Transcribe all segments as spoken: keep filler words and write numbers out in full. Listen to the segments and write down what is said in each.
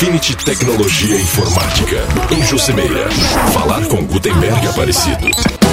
Infinity Tecnologia e Informática, em Juscemeira. Falar com Gutenberg Aparecido.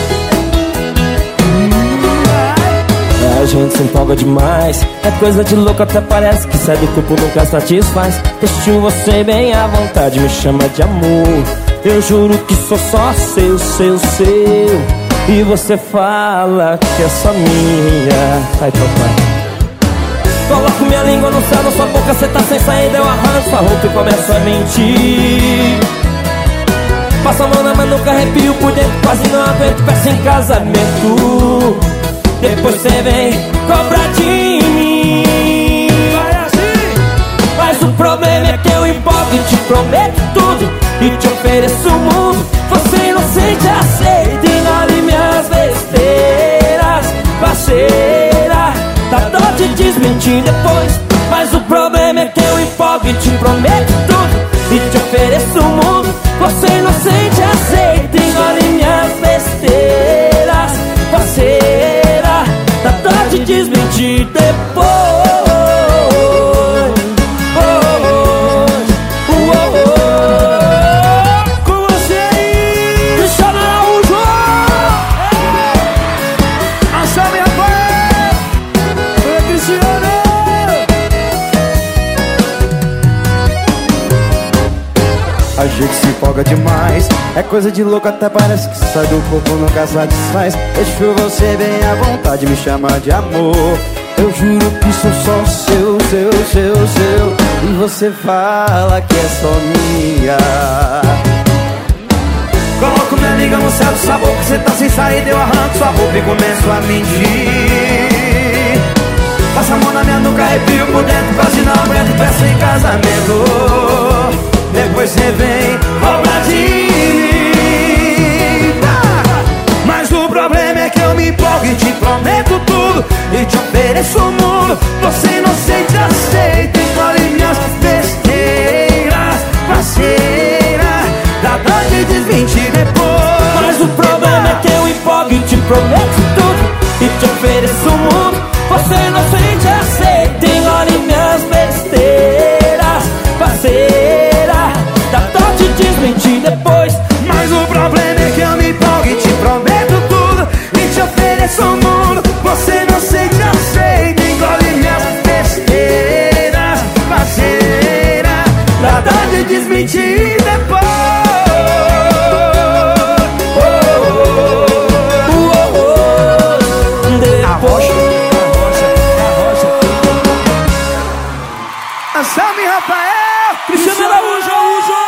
A gente se empolga demais, é coisa de louco, até parece que sai do corpo, nunca satisfaz. Deixo você bem à vontade, me chama de amor. Eu juro que sou só seu, seu, seu. E você fala que é só minha. Ai, papai. Coloco minha língua no céu da sua boca, cê tá sem saída, eu arranco sua roupa e começo a mentir. Passa a mão na manuca, arrepio por dentro, quase não aguento, peço em casamento. Depois cê vem cobrar de mim. Vai assim. Mas o problema é que eu empolgo e te prometo tudo e te ofereço o mundo. Você inocente aceita, engole minhas besteiras. Parceira, dá dó de desmentir depois. Mas o problema é que eu empolgo e te prometo tudo e te ofereço o mundo. Você inocente aceita, engole minhas besteiras. Parceira, dá dó de desmentir depois. Oh, oh, oh, oh, oh. Com você aí, Cristiano Araújo. Achou minha voz? Oi, Cristiano. A gente se empolga demais, é coisa de louco, até parece que sai do corpo, nunca satisfaz. Deixo você bem à vontade, me chama de amor. Eu juro que sou só seu, seu, seu, seu. E você fala que é só minha. Coloco minha língua no céu do sabor, que cê tá sem saída, eu arranco sua roupa e começo a mentir. Passa a mão na minha nuca, arrepio por dentro, quase não aguento, peço em casamento. Depois cê vem cobrar de mim. Mas o problema é que eu me empolgo e te prometo tudo e te ofereço o mundo. Você inocente aceita, engole minhas besteiras. Parceira, dá dó de desmentir depois. Mas o problema é que eu empolgo e te prometo tudo e te ofereço o mundo. Você inocente aceita, engole minhas besteiras. Parceira, dá dó de desmentir depois. Mas o problema é que eu me empolgo e te prometo tudo e te ofereço o mundo. Você não sei que aceita, engole minhas besteiras. Parceira, dá dó de desmentir depois. Oh, oh, oh, oh, oh. Depois. Anselmo e Rafael, Cristiano Araújo.